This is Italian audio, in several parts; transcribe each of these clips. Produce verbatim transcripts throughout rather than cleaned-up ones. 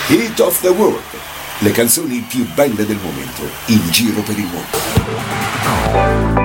Hit of the World, le canzoni più belle del momento, in giro per il mondo.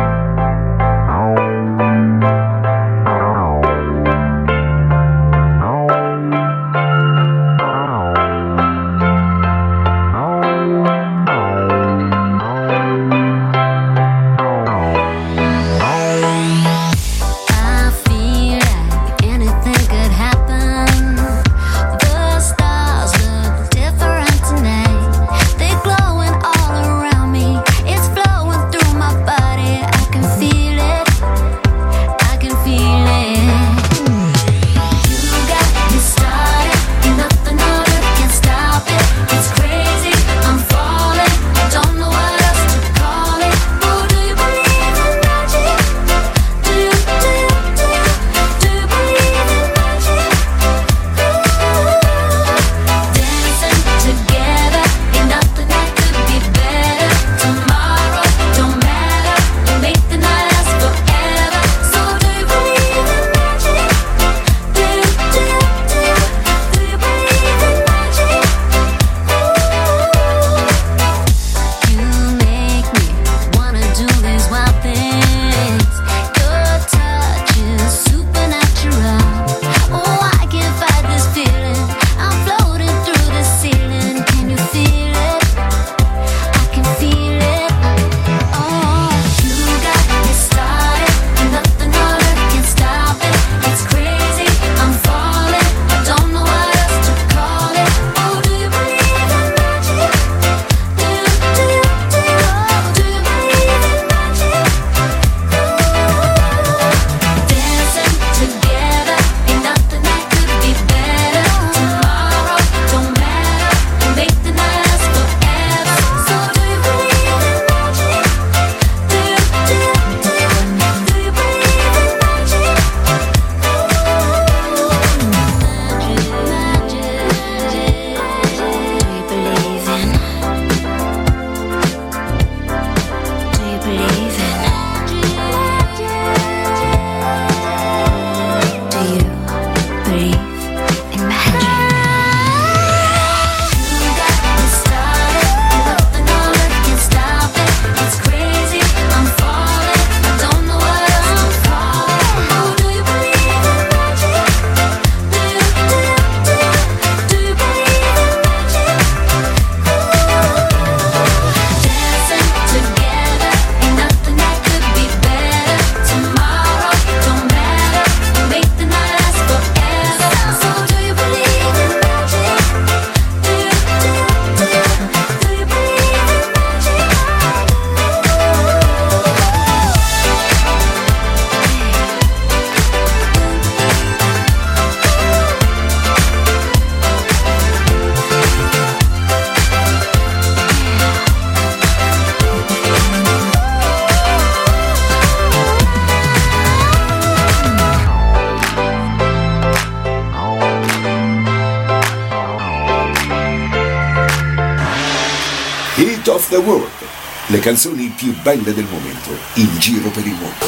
Hit of the World, le canzoni più belle del momento, in giro per il mondo.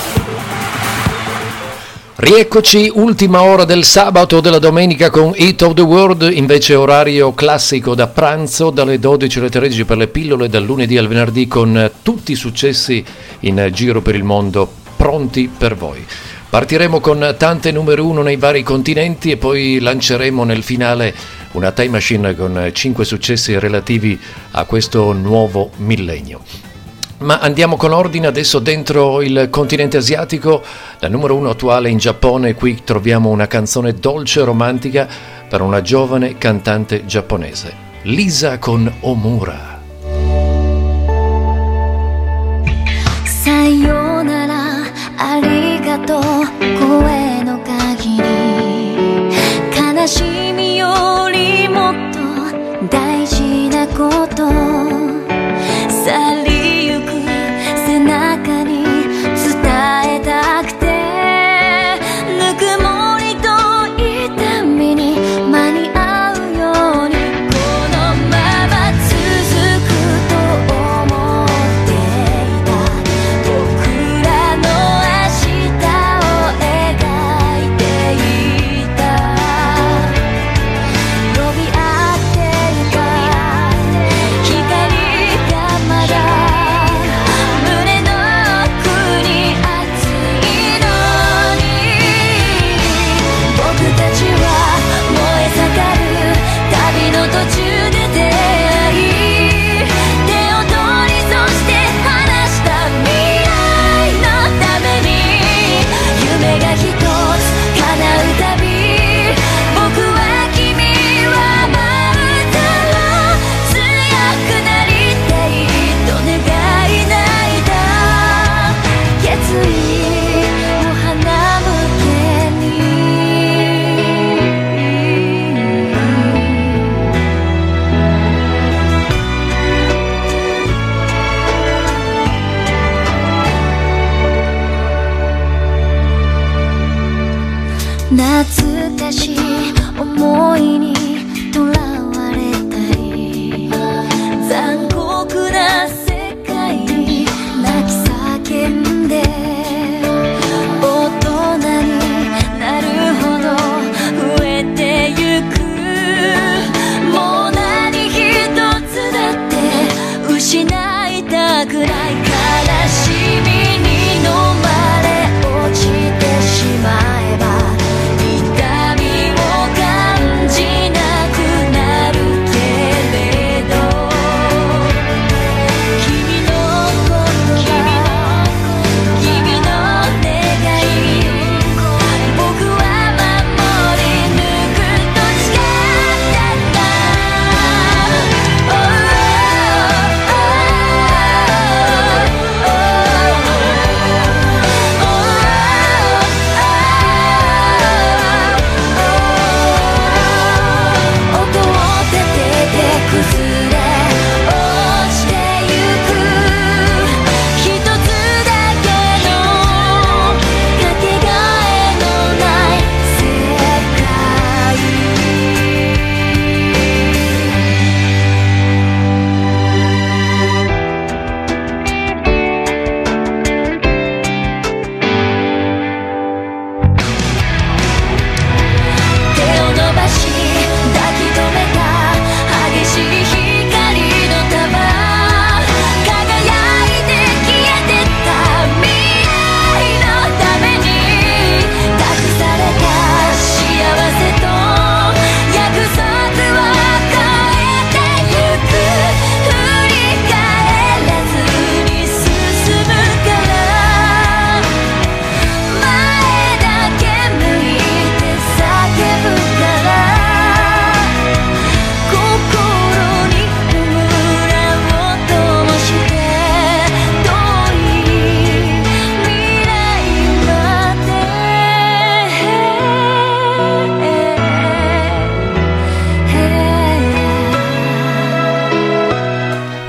Rieccoci, ultima ora del sabato o della domenica con Hit of the World, invece orario classico da pranzo dalle dodici alle tredici per le pillole, dal lunedì al venerdì con tutti i successi in giro per il mondo pronti per voi. Partiremo con tante numero uno nei vari continenti e poi lanceremo nel finale una time machine con cinque successi relativi a questo nuovo millennio. Ma andiamo con ordine adesso dentro il continente asiatico. La numero uno attuale in Giappone, qui troviamo una canzone dolce e romantica per una giovane cantante giapponese, Lisa con Omura. Sayonara, arigato, koe no kagiri, kanashimi yori motto daiji na koto, sari yuku senaka ni tsutae takute, nukumori to itami ni mani au yoni, kono mama tsuzuku to omotte ita, bokura no ashita o egaite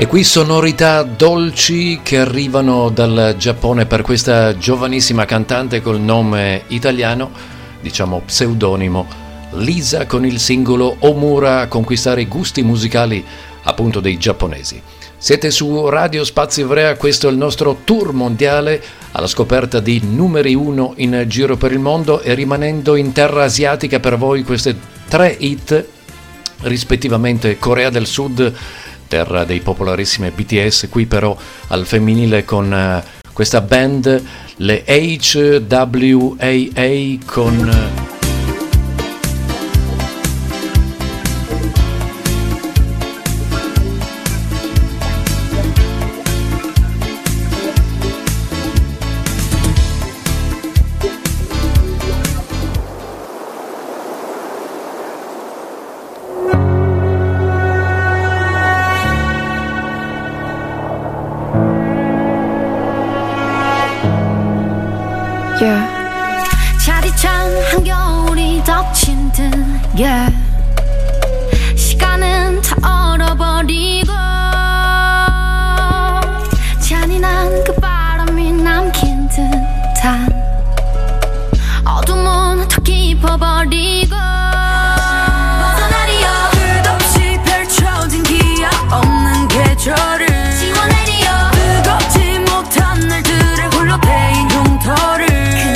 E qui sonorità dolci che arrivano dal Giappone per questa giovanissima cantante col nome italiano, diciamo pseudonimo, Lisa, con il singolo Omura, a conquistare i gusti musicali appunto dei giapponesi. Siete su Radio Spazio Ivrea, questo è il nostro tour mondiale alla scoperta di numeri uno in giro per il mondo, e rimanendo in terra asiatica per voi queste tre hit, rispettivamente Corea del Sud, terra dei popolarissimi B T S, qui però al femminile con uh, questa band, le H W A A con... Uh, 차디찬 한겨울이 덮친 듯 yeah. 시간은 다 얼어버리고 잔인한 그 바람이 남긴 듯한 어둠은 더 깊어버리고 벗어나리여 끝없이 펼쳐진 기약 없는 계절을 지워내리여 뜨겁지 못한 날들의 홀로 패인 흉터를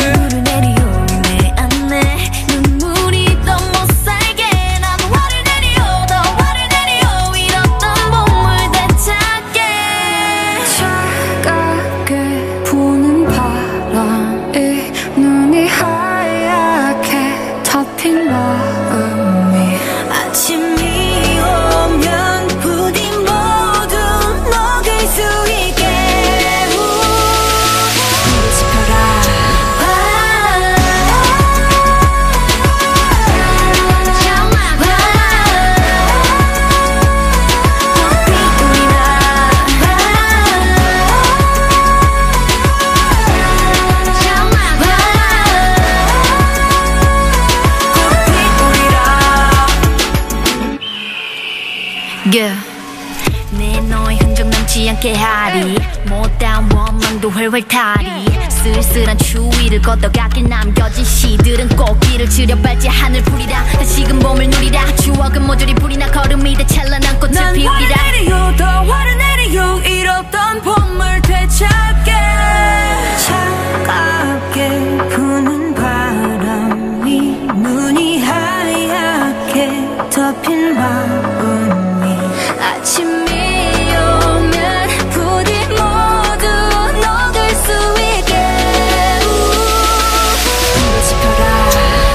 내 너의 흔적 남지 않게 하리 못다운 원망도 훨훨 타리 쓸쓸한 추위를 걷어가길 남겨진 시들은 꽃길을 지려밟지 하늘 풀이라 다시금 봄을 누리라 추억은 모조리 불이나 걸음이 돼 찬란한 꽃을 난 피우리라 화를 내리요 더 화를 내리요 잃었던 봄을 되찾게 차갑게 부는 바람이 눈이 하얗게 덮인 마음이 아침이 오면 부디 모두 녹을 수 있게 불을 지펴라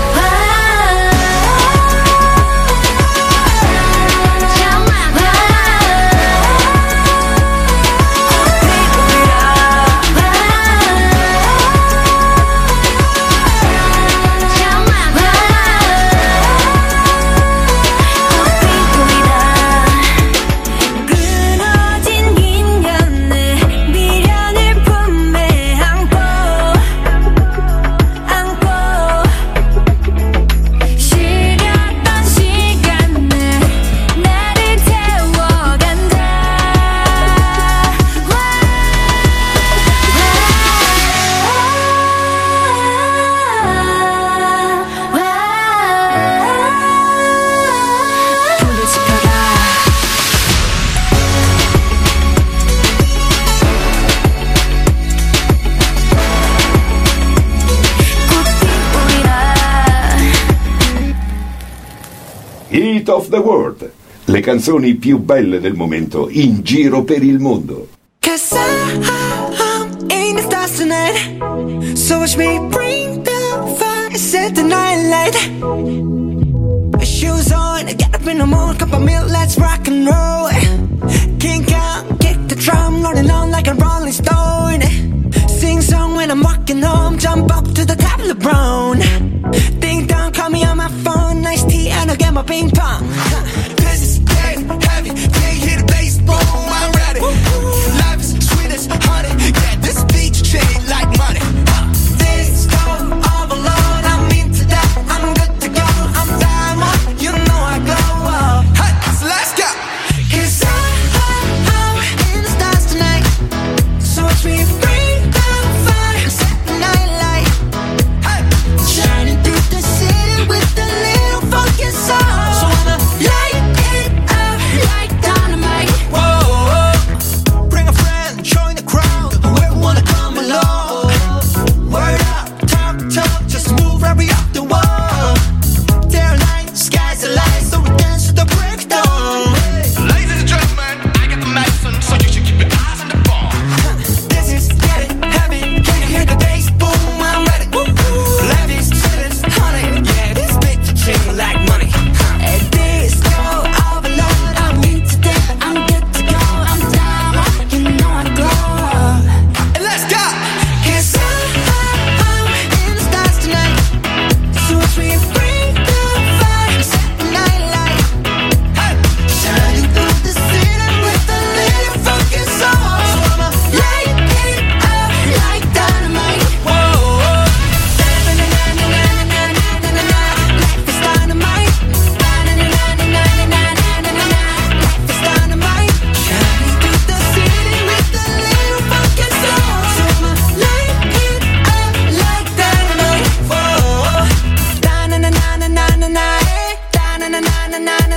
Hit of the World, le canzoni più belle del momento in giro per il mondo. Cause I'm in the stars tonight, so watch me bring the fire, set the night light. Shoes on, get up in the morning, cup of milk, let's rock and roll. Kink out, kick the drum, rolling on like a rolling stone. Sing song when I'm walking home, jump up to the top of the brown. Ding dong, call me on my phone, nice tea and I'll get my ping pong. This is getting heavy, can't hear the bass, boom, I'm ready. Life is sweet as honey, yeah, this beach chain like money. This go all alone, I'm into that, I'm good to go, I'm diamond, you know I glow up.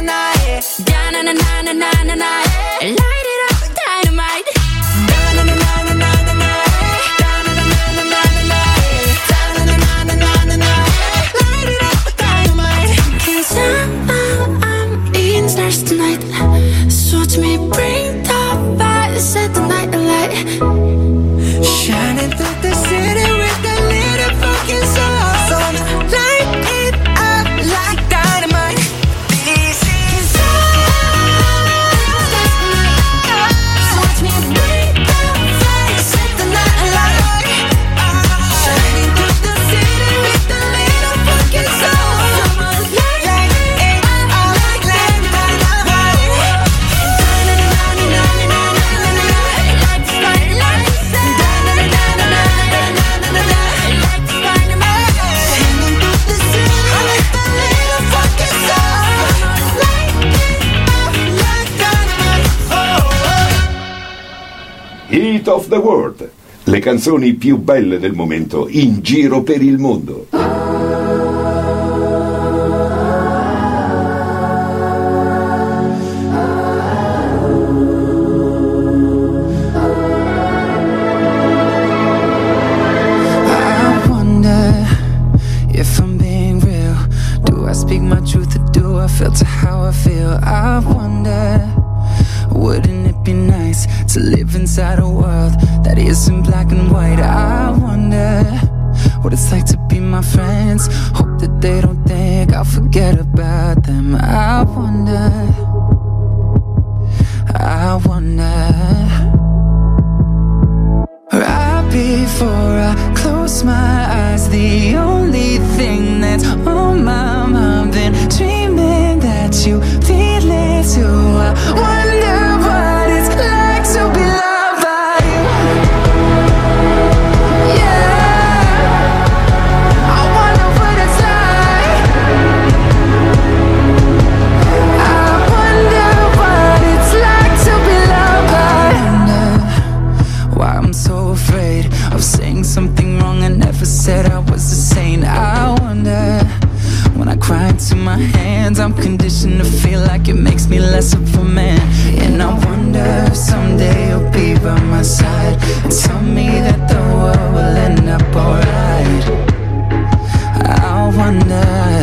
na, yeah. Da na na na na na na na, yeah. Light it up, dynamite. Da na na na na na na na, da na na na na na na, da na na na na na na na, light it up, dynamite. Can somehow I'm eating stars tonight. So watch me bring the fire, set the night alight. Shining through the city with a little fucking soul. So light it up like dynamite. This is so watch me bring the fire, set the night alight. Shining through the city with a little fucking soul. Light it up like dynamite. Hit of the World, le canzoni più belle del momento in giro per il mondo. I wonder if I'm being real. Do I speak my truth or do I filter how I feel? I wonder, wouldn't it be nice to live inside a world that isn't black and white? I wonder what it's like to be my friends. Hope that they don't think I'll forget about them. I wonder, I wonder. Right before I close my eyes, the only thing that's on my mind, been dreaming that you feel it too. I wonder what it's like to be loved by you. Yeah, I wonder what it's like. I wonder what it's like to be loved by you. I wonder why I'm so afraid of saying something wrong. I never said I was a saint. I wonder, when I cry into my hands, I'm conditioned to feel like it makes me less of a man. And I wonder if someday you'll be by my side and tell me that the world will end up alright. I wonder,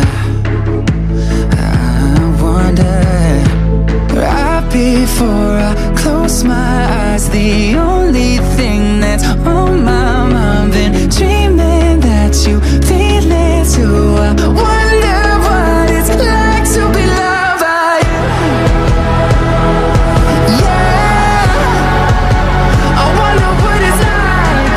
I wonder. Right before I close my eyes, the only thing that's on my mind, been dreaming that you feel it too. I wonder what it's like to be loved by you. Yeah, I wonder what it's like.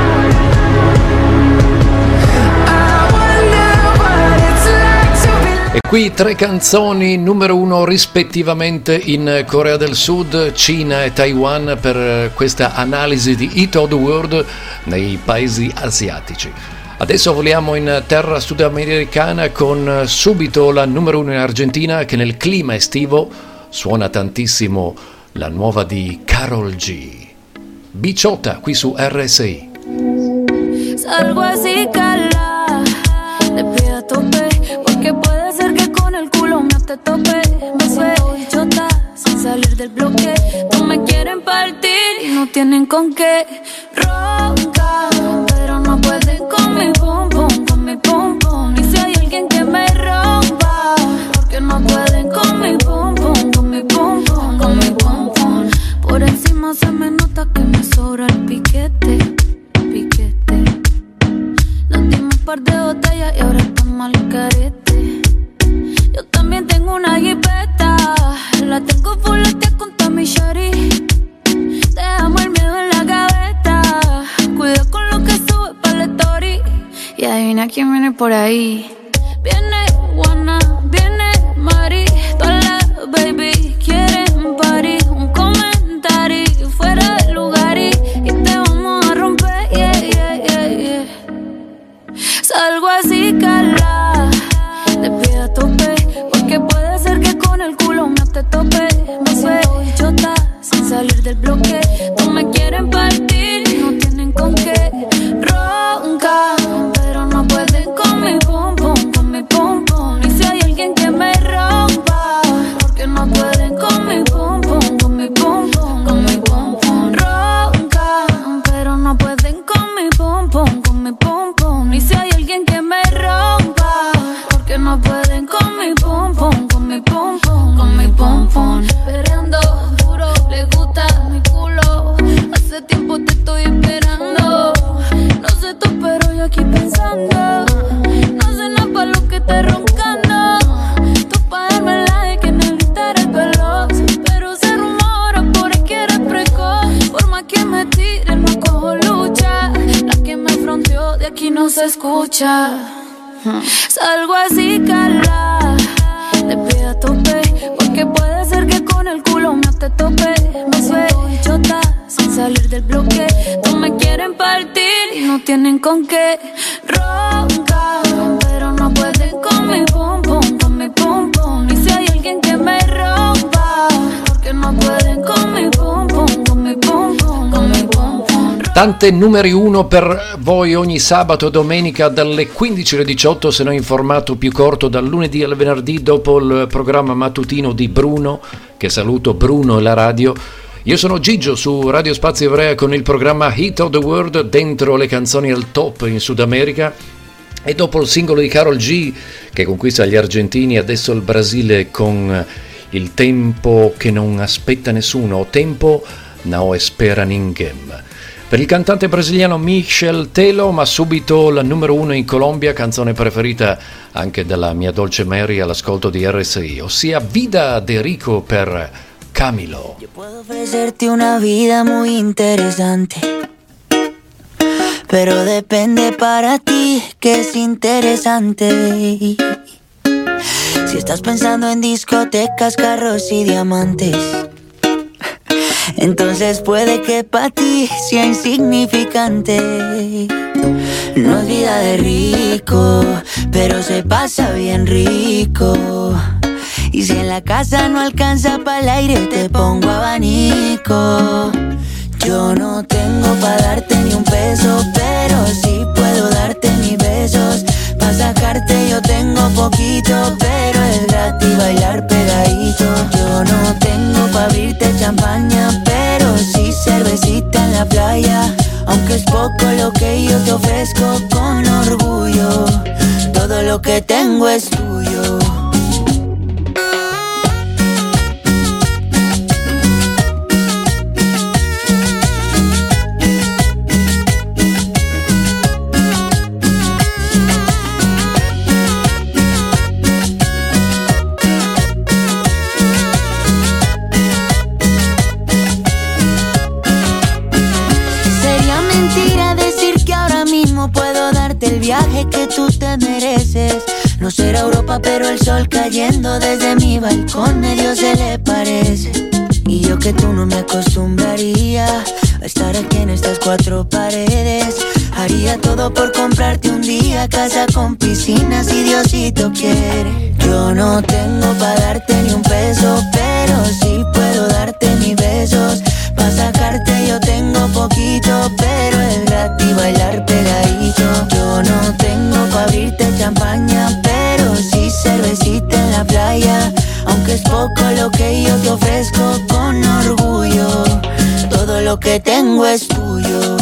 I wonder what it's like to be. E qui tre canzoni numero uno rispettivamente in Corea del Sud, Cina e Taiwan per questa analisi di Hit of the World nei paesi asiatici. Adesso voliamo in terra sudamericana con subito la numero uno in Argentina, che nel clima estivo suona tantissimo la nuova di Karol G. Bichota qui su R S I. Salgo así, cala, te pido a tope, porque puede ser que con el culo me te tope. Me suelto bichota, sin salir del bloque. No me quieren partir y no tienen con qué. Ronca, pero no pueden con mi pum pum, con mi pum pum. Y si hay alguien que me rompa, porque no pueden con mi pum pum, con mi pum pum, con mi pum pum. Por encima se me nota que me sobra el piquete, piquete. Nos dimos un par de botellas y ahora estamos al carete. Yo también tengo una jipeta, la tengo fuletea con toda mi shorty. Dejamos el miedo en la gaveta, cuida con lo que sube pa' la story. Y adivina quién viene por ahí. Viene Juana, viene Mari, todas las baby quieren party. Un comentario fuera del lugar y, y te vamos a romper, yeah, yeah, yeah, yeah. Salgo así, cala, te pido a tope, porque puede ser que con el culo me te tope. Me suelto bichota, sin salir del bloque. No me quieren partir y no tienen con qué. Ronca, pero no pueden con mi pum pum, pom pom. Perreando duro, le gusta mi culo. Hace tiempo te estoy esperando. No sé tú, pero yo aquí pensando. No sé nada pa' lo que estás roncando. Tú pa' darme like que necesitas eres veloz. Pero se rumora por ahí que eres precoz. Por más que me tire, no cojo lucha. La que me fronteó de aquí no se escucha. Salgo así, cala. Te pido a tope, porque puede ser que con el culo no te tope. Me suelto y chota, sin salir del bloque. No me quieren partir y no tienen con qué. Roncan, pero no pueden con mi pum pum, con mi pum pum. Y si hay alguien que me rompa, porque no pueden con mi pum pum, con mi pum pum, con mi pum pum. Tante numeri uno per voi ogni sabato e domenica dalle quindici alle diciotto, se no in formato più corto dal lunedì al venerdì dopo il programma mattutino di Bruno, che saluto Bruno e la radio. Io sono Gigio su Radio Spazio Ivrea con il programma Hit of the World, dentro le canzoni al top in Sud America. E dopo il singolo di Karol G che conquista gli argentini, adesso il Brasile con Il tempo che non aspetta nessuno, o Tempo não espera ninguém. Per il cantante brasiliano Michel Teló, ma subito la numero uno in Colombia, canzone preferita anche dalla mia dolce Mary all'ascolto di R S I, ossia Vida de Rico per Camilo. Yo puedo ofrecerte una vida muy interesante, pero depende para ti que es interesante. Si estás pensando en discotecas, carros y diamantes, entonces puede que para ti sea insignificante. No es vida de rico, pero se pasa bien rico. Y si en la casa no alcanza para el aire, te pongo abanico. Yo no tengo pa' darte ni un peso, pero sí puedo darte mis besos. Pa' sacarte yo tengo poquito, pero es gratis bailar pegadito. Yo no tengo pa' abrirte champaña, pero sí cervecita en la playa. Aunque es poco lo que yo te ofrezco con orgullo, todo lo que tengo es tuyo. El viaje que tú te mereces. No será Europa, pero el sol cayendo desde mi balcón medio se le parece. Y yo que tú no me acostumbraría a estar aquí en estas cuatro paredes. Haría todo por comprarte un día casa con piscina si Diosito quiere. Yo no tengo pa' darte ni un peso, pero sí puedo darte mis besos. Pa' sacarte yo tengo poquito, pero es gratis bailar pegadito. Yo no tengo pa' abrirte champaña, pero sí cervecita en la playa. Aunque es poco lo que yo te ofrezco con orgullo, todo lo que tengo es tuyo.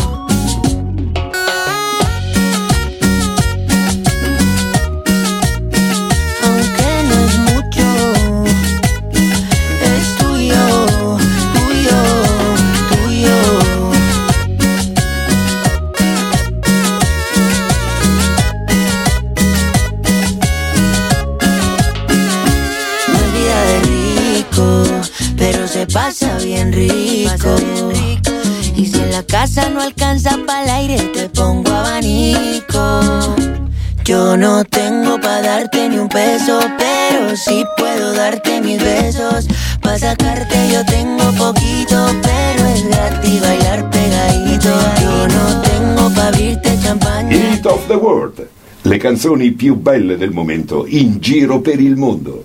Pasa bien rico. Y si en la casa no alcanza para el aire, te pongo abanico. Yo no tengo pa' darte ni un peso, pero sí puedo darte mis besos. Pa' sacarte yo tengo poquito, pero es gratis bailar pegadito. Yo no tengo pa' abrirte champaña. Hit of the World, le canzoni più belle del momento in giro per il mondo.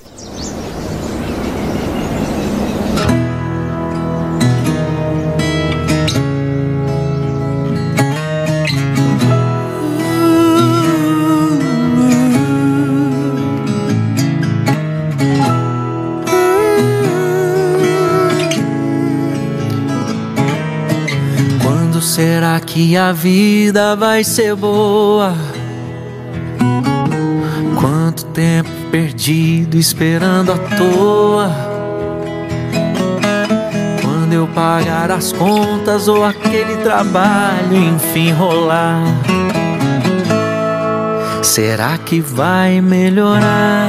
Será que a vida vai ser boa? Quanto tempo perdido esperando à toa. pagar as contas ou aquele trabalho enfim rolar. Será que vai melhorar?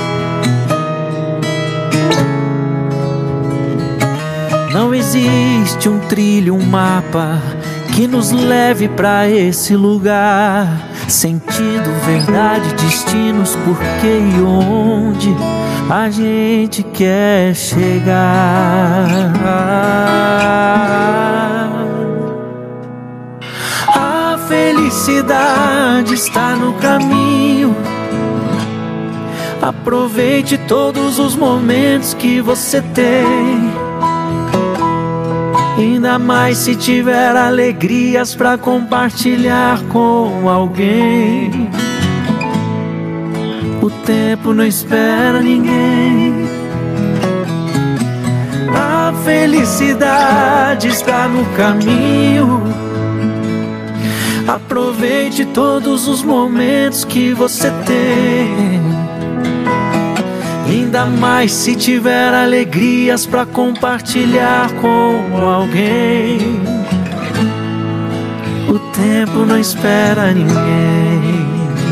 Não existe um trilho, um mapa que nos leve pra esse lugar. Sentido, verdade, destinos, porquê e onde a gente quer chegar. A felicidade está no caminho. Aproveite todos os momentos que você tem. Ainda mais se tiver alegrias pra compartilhar com alguém. O tempo não espera ninguém. A felicidade está no caminho. Aproveite todos os momentos que você tem. Ainda mais se tiver alegrias pra compartilhar com alguém. O tempo não espera ninguém.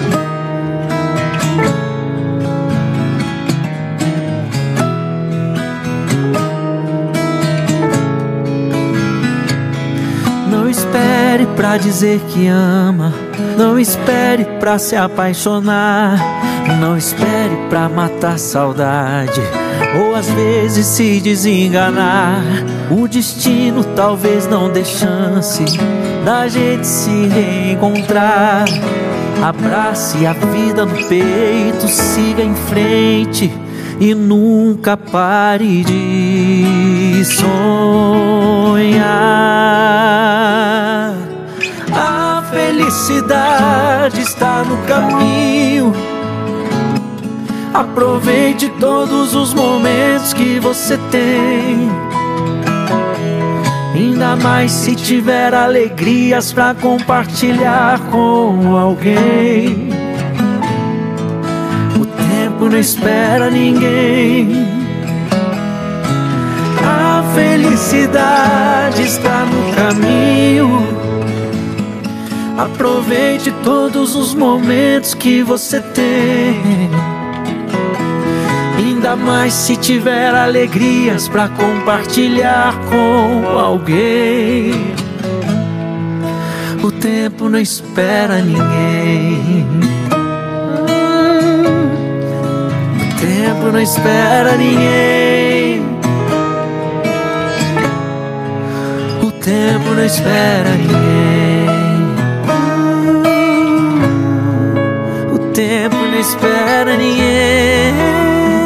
Não espere pra dizer que ama. Não espere pra se apaixonar. Não espere pra matar saudade, ou às vezes se desenganar. O destino talvez não dê chance da gente se reencontrar. Abrace a vida no peito, siga em frente e nunca pare de sonhar. A felicidade está no caminho. Aproveite todos os momentos que você tem. Ainda mais se tiver alegrias pra compartilhar com alguém. O tempo não espera ninguém. A felicidade está no caminho. Aproveite todos os momentos que você tem. Ainda mais se tiver alegrias pra compartilhar com alguém. O tempo não espera ninguém. O tempo não espera ninguém. O tempo não espera ninguém. O tempo não espera ninguém.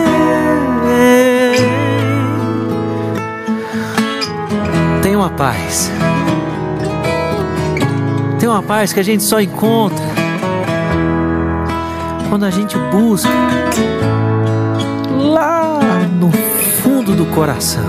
Tem uma paz. Tem uma paz que a gente só encontra quando a gente busca lá no fundo do coração.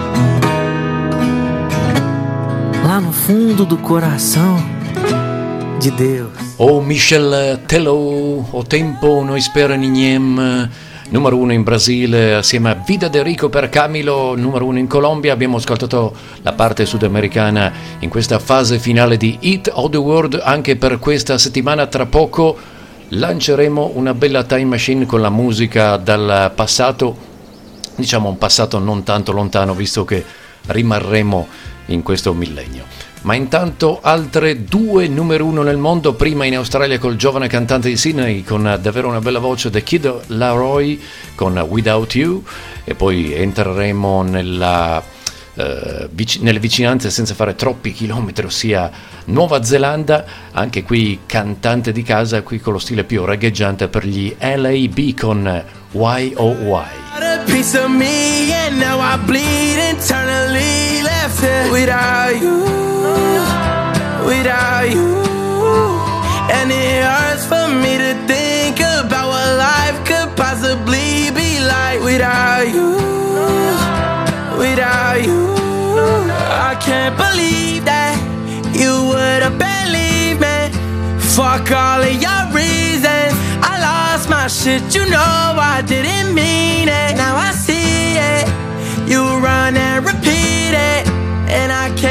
Lá no fundo do coração de Deus. O Michel Tello, O tempo non spera niente. Numero uno in Brasile assieme a Vida de Rico per Camilo, numero uno in Colombia. Abbiamo ascoltato la parte sudamericana in questa fase finale di Hit of the World. Anche per questa settimana, tra poco lanceremo una bella time machine con la musica dal passato, diciamo un passato non tanto lontano, visto che rimarremo in questo millennio. Ma intanto altre due numero uno nel mondo, prima in Australia col giovane cantante di Sydney con davvero una bella voce, The Kid Laroi con Without You, e poi entreremo nella, eh, vic- nelle vicinanze senza fare troppi chilometri, ossia Nuova Zelanda, anche qui cantante di casa, qui con lo stile più reggaeggiante per gli L A B con Why Oh Why. A piece of me and now I bleed internally, left here without you, without you. And it hurts for me to think about what life could possibly be like without you, without you. I can't believe that you would have believed me. Fuck all of your reasons, I lost my shit, you know I didn't mean it. Now I see it, you run and repeat it.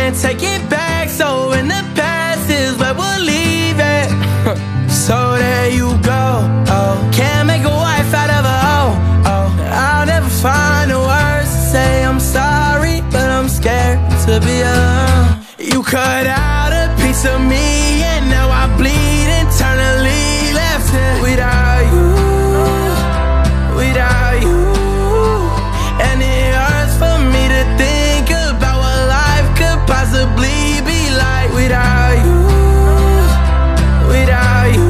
can't take it back, so in the past is where we'll leave it. So there you go, oh. Can't make a wife out of a hoe, oh. I'll never find the words to say I'm sorry, but I'm scared to be alone. You cut out a piece of me, and now I bleed internally, left it without you, without you. And it hurts for me to think about what life could possibly be like without you, without you.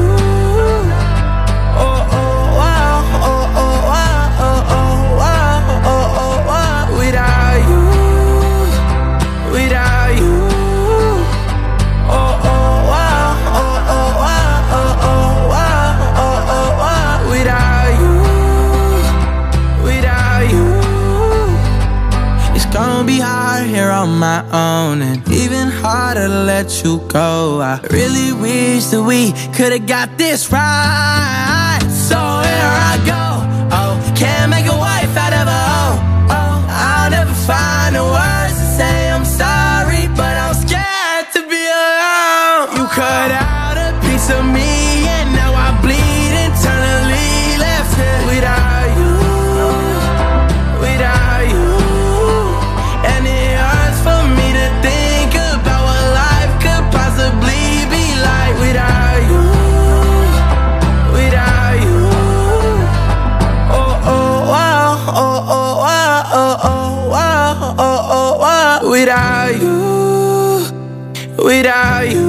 Oh, oh, wow, oh, oh, wow, oh, oh, wow, oh, oh, wow. Without you, without you. Oh, oh, wow, oh, oh, wow, oh, oh, wow, oh, oh, wow. Without you, without you. It's gonna be hard here on my own, and even harder to let you go. I really wish that we could've got this right. So here I go, oh. Can't make a wife out of a hoe, oh. I'll never find the words to say I'm sorry, but I'm scared to be alone. You cut out a piece of me, and now I bleed internally, left it without you, without you. And it hurts for me to think about what life could possibly be like without you, without you. Oh, oh, wow, oh, oh, wow, oh, oh, wow, oh, oh, wow. Without you, without you.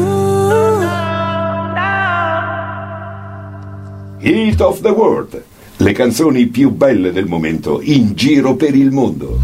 Hit of the World, le canzoni più belle del momento in giro per il mondo.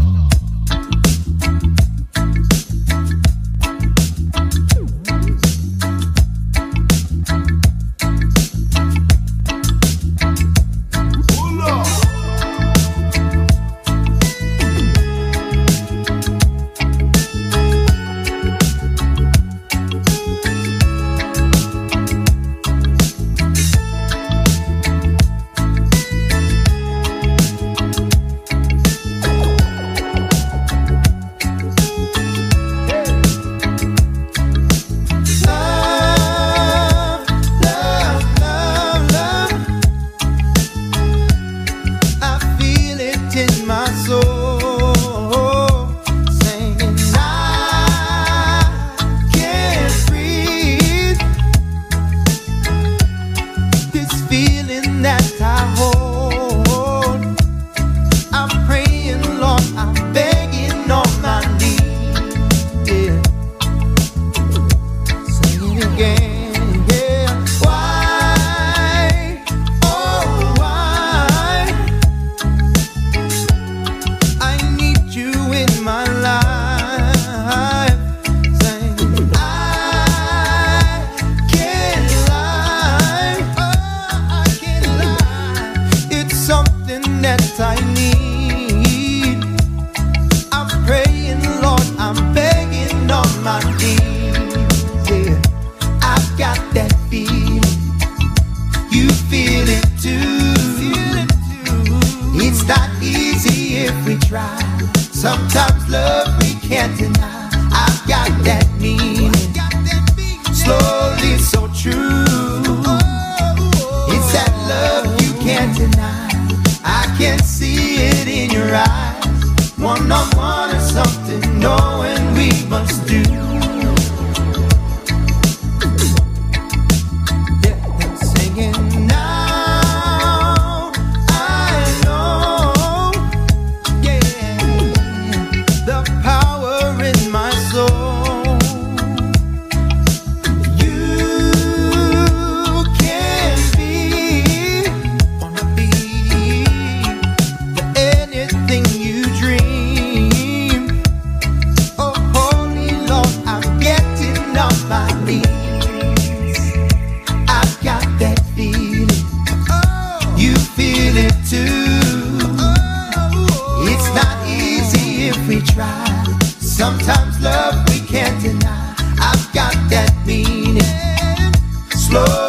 Sometimes love we can't deny. I've got that meaning. Slowly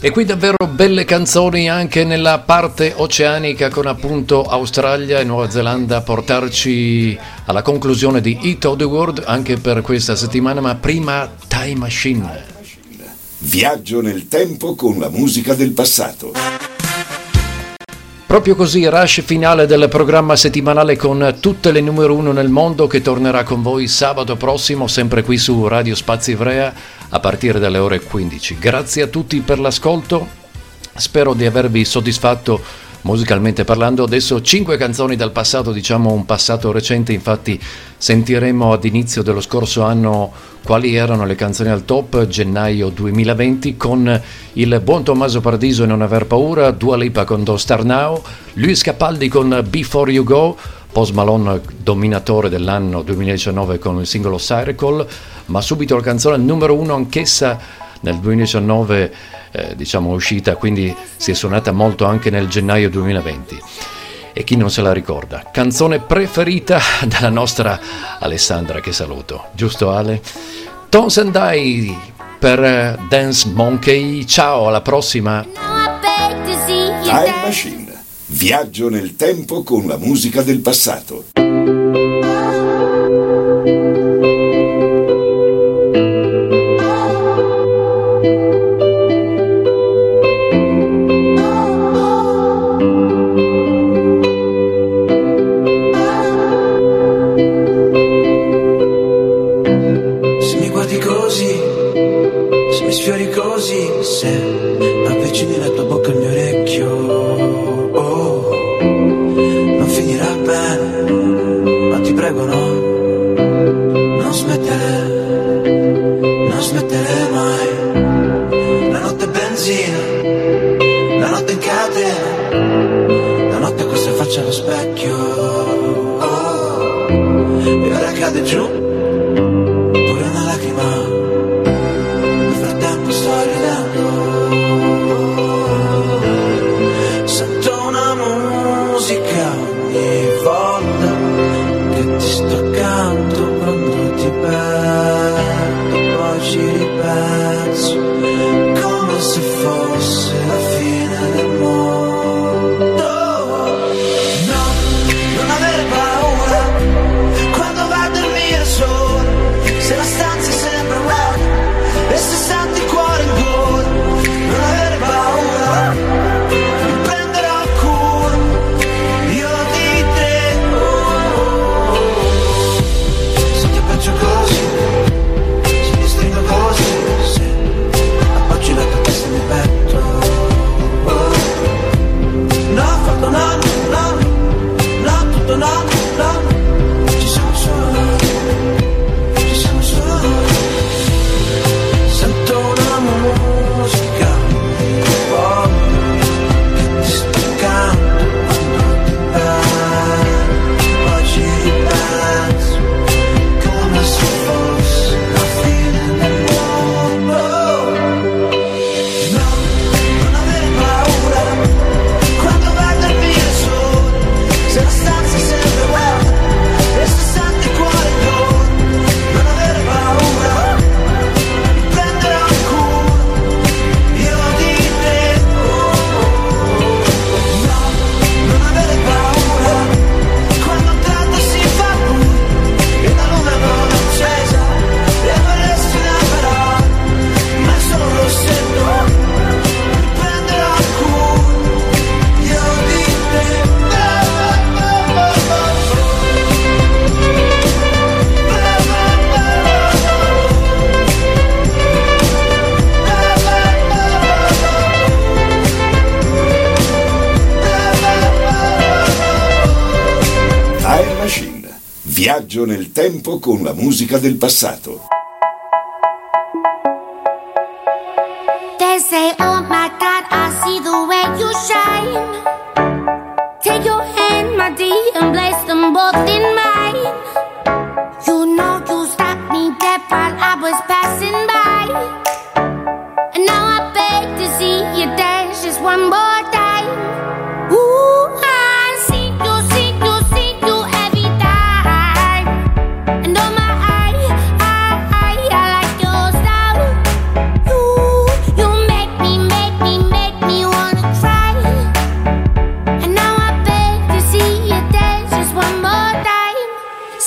E qui davvero belle canzoni anche nella parte oceanica, con appunto Australia e Nuova Zelanda a portarci alla conclusione di Hit of the World anche per questa settimana, ma prima Time Machine. Viaggio nel tempo con la musica del passato. Proprio così, rush finale del programma settimanale con tutte le numero uno nel mondo, che tornerà con voi sabato prossimo, sempre qui su Radio Spazio Ivrea a partire dalle ore quindici. Grazie a tutti per l'ascolto, spero di avervi soddisfatto musicalmente parlando. Adesso cinque canzoni dal passato, diciamo un passato recente, infatti sentiremo ad inizio dello scorso anno quali erano le canzoni al top, gennaio duemilaventi, con il buon Tommaso Paradiso e Non aver paura, Dua Lipa con Don't Start Now, Luis Capaldi con Before You Go, Post Malone dominatore dell'anno duemiladiciannove con il singolo Circle, ma subito la canzone numero uno anch'essa nel duemiladiciannove, eh, diciamo uscita, quindi si è suonata molto anche nel gennaio duemilaventi. E chi non se la ricorda, canzone preferita dalla nostra Alessandra, che saluto, giusto Ale? Tones and I per Dance Monkey. Ciao, alla prossima. Time Machine, viaggio nel tempo con la musica del passato. Viaggio nel tempo con la musica del passato. They say, oh my God, I see the way you shine. Take your hand, my dear, and place them both in mine. You know you stopped me dead while I was passing by. And now I beg to see you dance just one more time. Ooh, I see you, see you, see you every time. And oh my, I, I, I, I like your style. You, you make me, make me,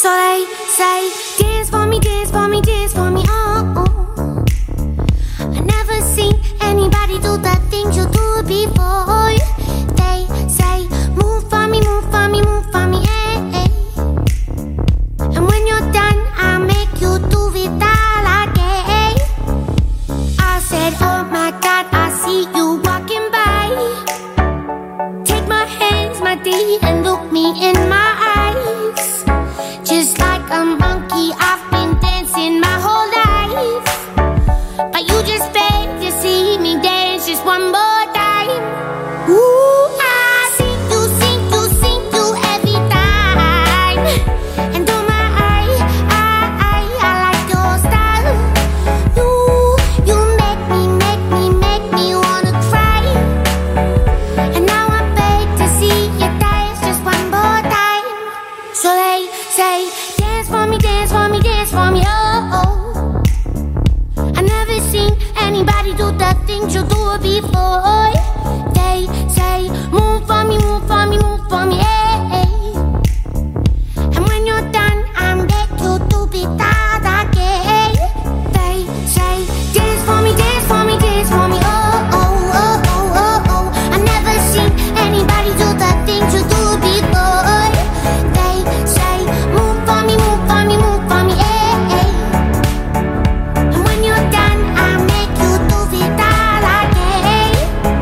So they say, dance for me, dance for me, dance for me, oh, oh. I never seen anybody do the things you do before. They say, move for me, move for me, move for me, eh, eh. And when you're done, I'll make you do it all again. I said, oh my God, I see you walking by. Take my hands, my D, and look me in my eyes. Just like a monkey, I've been dancing my whole life. But you just beg to see me dance just one more time. Ooh, I see you, see you, see you every time. And oh my, I, I, I, I like your style. You, you make me, make me, make me wanna cry. And now I beg to see you dance just one more time. So they say, dance for me, dance for me, dance for me, oh, oh. I never seen anybody do the things you do before. They say, move for me, move for me, move for me, eh, eh. And when you're done, I'm back you to be that again. They say, dance for me, dance for me, dance for me, oh, oh, oh, oh, oh, oh. I never seen anybody do the things you do before. They say, move for me, move for me, move for me, eh, eh. And when you're done, I'll make you do it all again.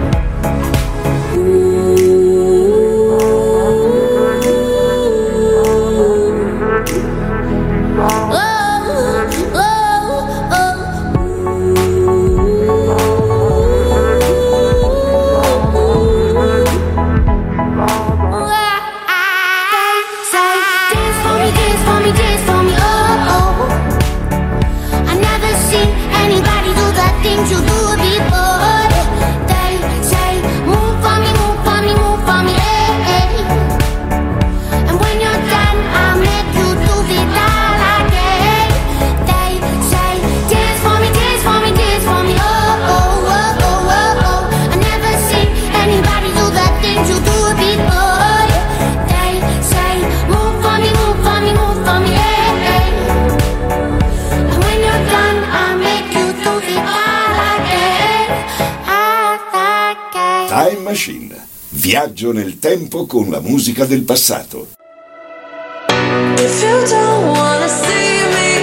Time Machine. Viaggio nel tempo con la musica del passato. If you don't wanna see me,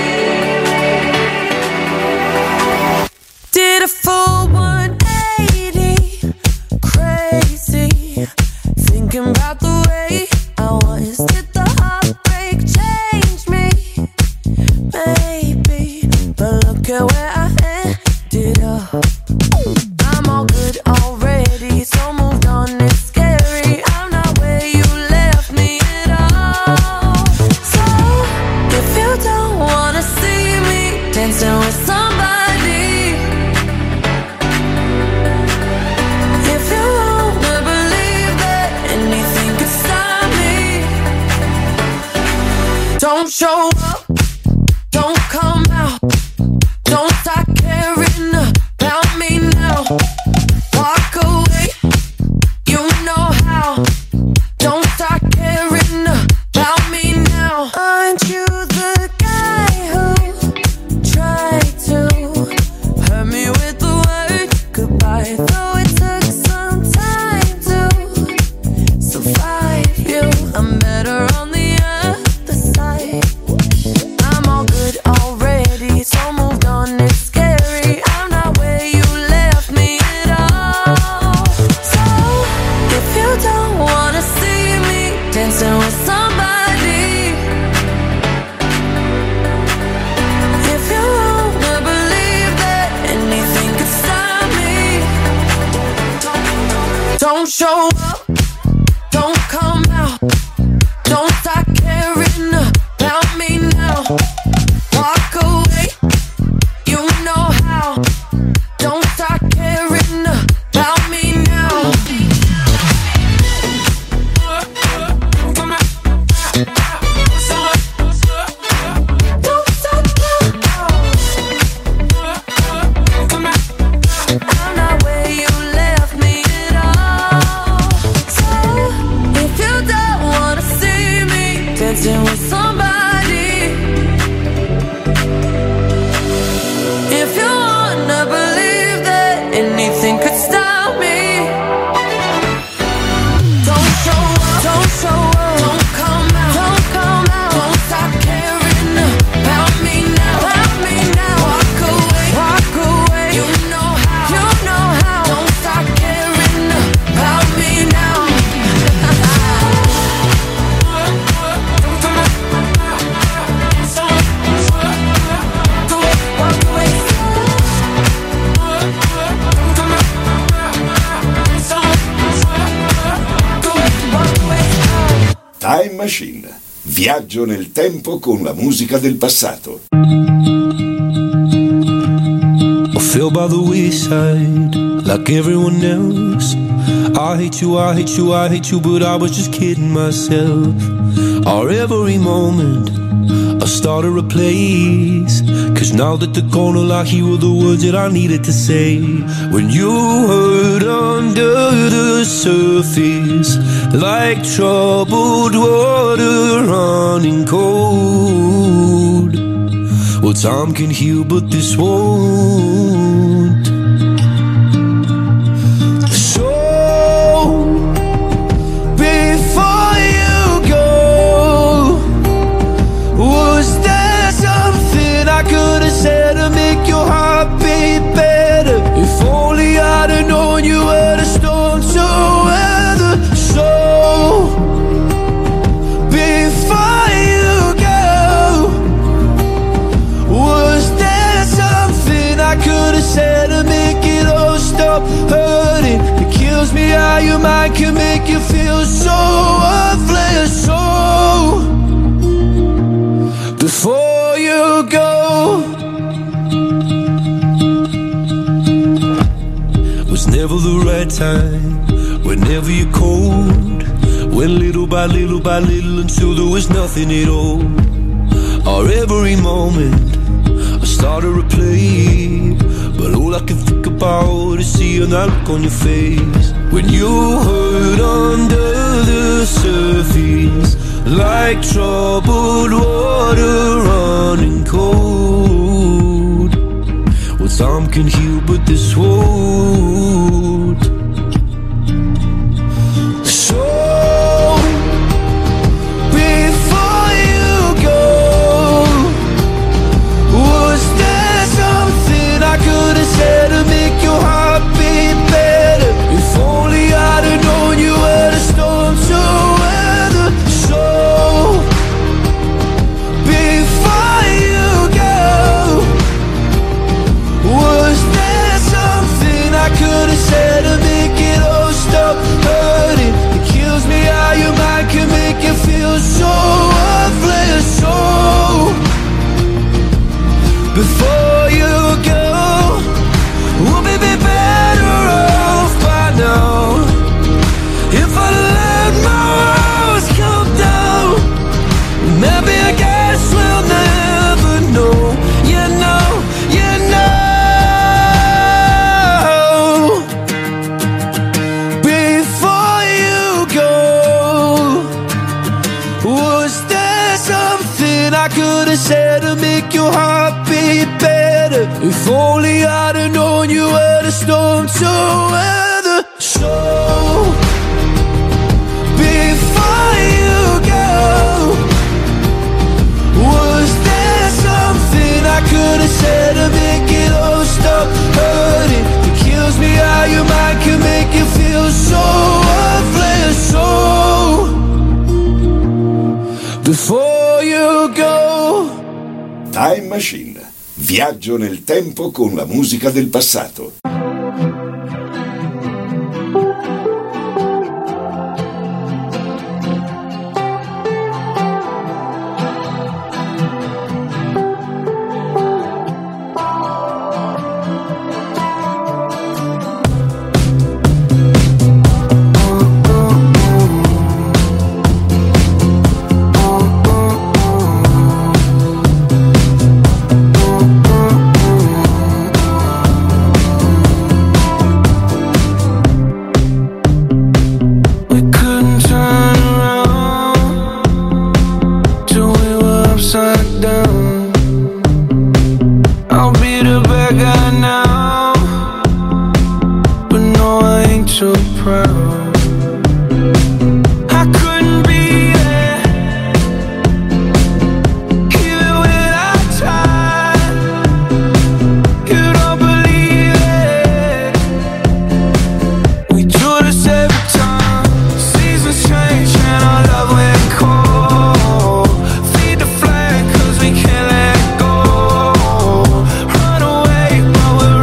did a full one eighty, crazy, thinking about the way I was. Did the heartbreak change me? Maybe, but look at where I ended up. I'm all good already, so moved on, it's scary. I'm not where you left me at all. So, if you don't wanna see me dancing with somebody, if you wanna believe that anything could stop me, don't show up, don't come out, don't start caring about me now. Walk away, you know how. Don't start caring about me now. Aren't you the guy who tried to hurt me with the word goodbye? Though it took some time to survive you, I'm better on the other side. I'm all good already, so moved on, it's scary. I'm not where you left me at all. So, if you don't wanna see me dancing with somebody, if you wanna believe that anything could stop me, don't show up, don't come out, don't start caring about me now. Walk away, you know how. Don't start caring about me now. Don't start caring. I'm not where you left me at all. Machine. Viaggio nel tempo con la musica del passato. I fell by the wayside like everyone else. I hate you, I hate you, I hate you, but I was just kidding myself. Our every moment I started a place, cause now that they're gone, all I hear were the words that I needed to say. When you hurt under the surface, like troubled water running cold. Well, time can heal, but this won't. So, before you go, was there something I could have said to make your heart beat better? If only I'd have known you were the storm to weather. So, before you go, was there something I could have said to make it all stop hurting? It kills me how your mind can make you feel so worthless. So, before you go, was never the right time, whenever you're cold. Went little by little by little until there was nothing at all. Our every moment I started to play, but all I can think about is seeing that look on your face. When you hurt under the surface, like troubled water running cold. Well, time can heal, but this won't. So, before you go, was there something I could have said to make your heart beat better? If only I'd have known you were the storm to weather. So, before you go, was there something I could have said to make it all stop hurting? It kills me how your mind can make you feel so worthless. So, before you go, we'll be better off by now. If I let my walls come down, maybe I guess we'll never know. You know, you know. Before you go, was there something I could have said to make your heart beat better? If only I'd have known you were the storm to weather. So, before you go, was there something I could have said to make it all stop hurting? It kills me how your mind can make you feel so worthless. So, before you go. Time Machine. Viaggio nel tempo con la musica del passato. We're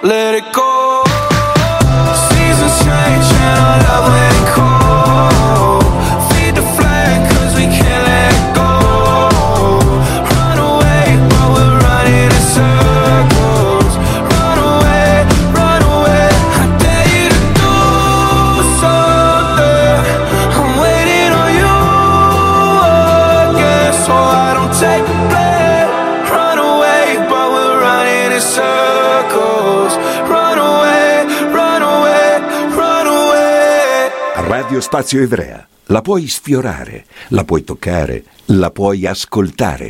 let it go. Seasons change and our love went cold. Feed the flag cause we can't let go. Run away but we're running in circles. Run away, run away. I dare you to do something. I'm waiting on you again, so I don't take the blame. Run away but we're running in circles. Run away, run away, run away. Radio Spazio Ivrea. La puoi sfiorare, la puoi toccare, la puoi ascoltare.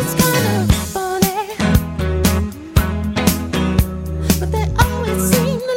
But they always seem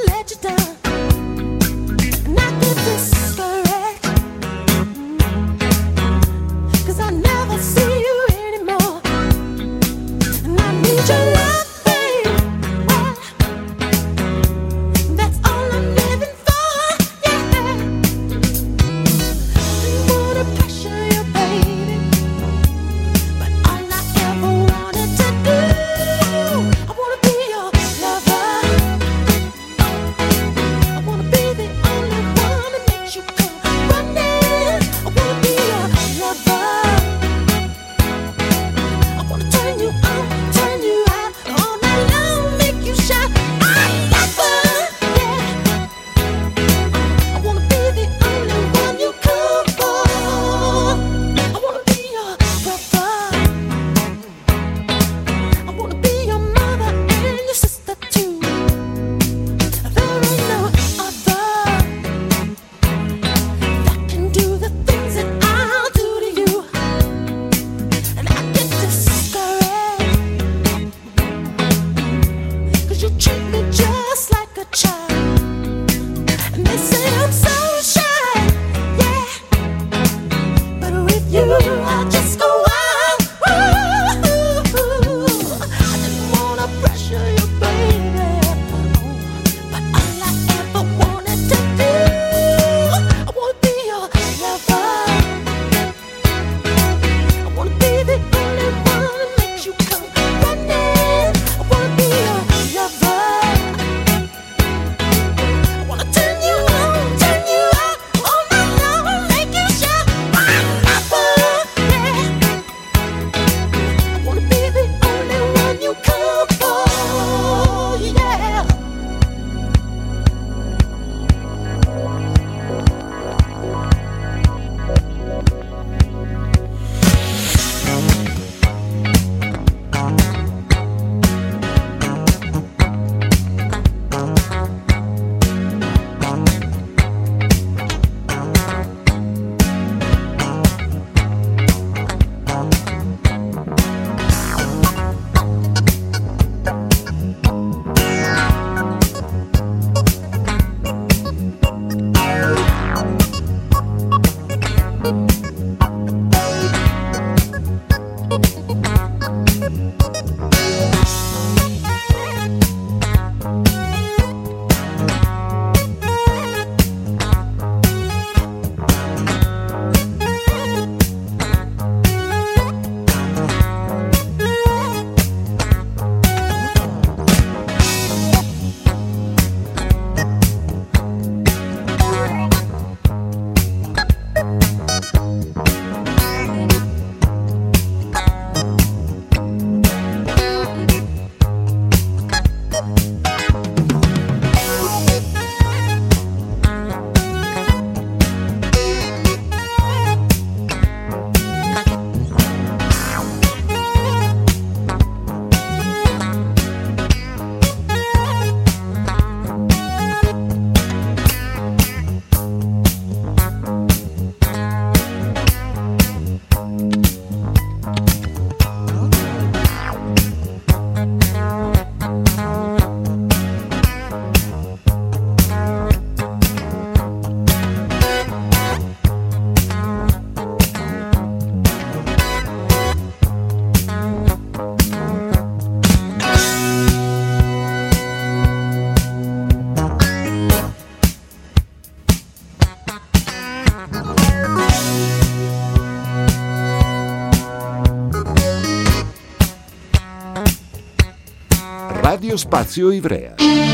Radio Spazio Ivrea.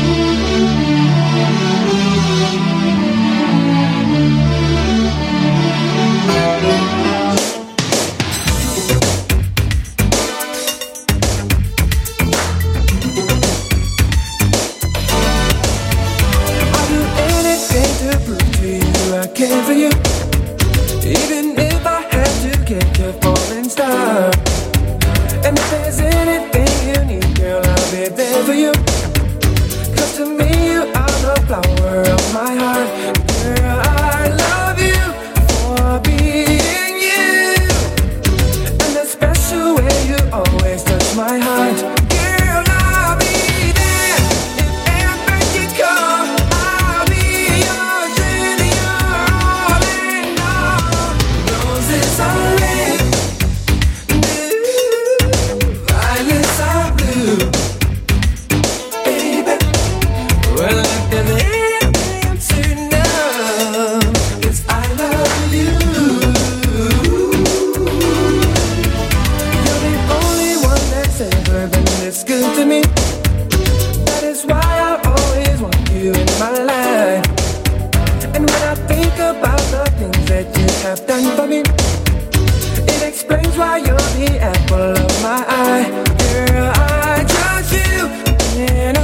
For you, even if I had to get your falling star. And if there's anything you need, girl, I'll be there for you. Cause to me, you are the flower of my heart. Girl, I love you for being you. And the special way you always touch my heart. Girl, I'll be there if ever you come. I'll be yours and you're all in all. Roses are red, violets are blue. Baby, well, if there's anything to know, it's I love you. You're the only one that's ever been this good to me. That is why I always want you in my life. And when I think about the things that you have done for me, it explains why you're the apple of my eye. Girl, I trust you, and